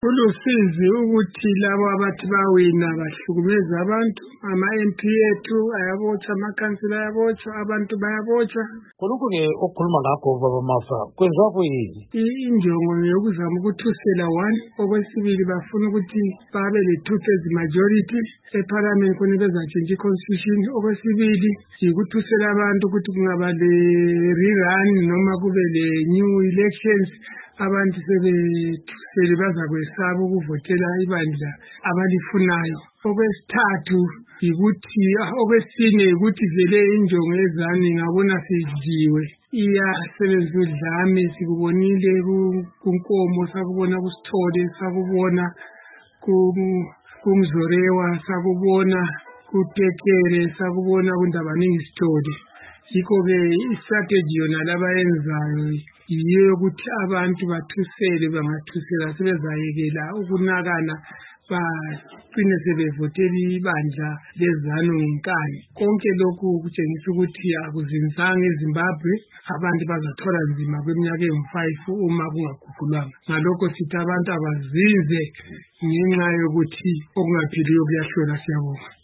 Kulusizi ukuthi labo abathi bawina bahlukumeza abantu, ama-MP ethu ayabotshwa, amakhansila ayabotshwa, abantu bayabotshwa. Khonokho-ke okukhuluma ngakho Baba Mafa kwenziwa kuyini? Injongo yokuzama ukuthusela one. Okwesibili bafuna ukuthi babe le-2/3 majority eParliament khona bezatshintsha i-constitution. Okwesibili yikuthusela abantu ukuthi kungaba le-rerun noma kube le-new elections abantu sebethusele bazakwesaba ukuvotela ibandla abalifunayo. Okwesithathu okwesine yikuthi vele injongo yezane ngabona sidliwe iyasebenza udlame. Sikubonile kunkomo, sakubona kuSithole, sakubona kuMzorewa, sakubona kuTekere, sakubona kuNdabaningi Sithole. Yikho-ke i-strategy yona labayenzayo yiyo yokuthi abantu bathusele, bangathusela sebezayekela ukunakana bagcine sebevotela ibandla lezanu ngenkani. Konke lokhu kutshengisa ukuthi akuzinzanga eZimbabwe, abantu bazathola nzima kweminyaka engu-5 uma kungaguqulwanga. Ngalokho sithi abantu abazinze ngenxa yokuthi okungapheliyo kuyahlola. Siyabonga.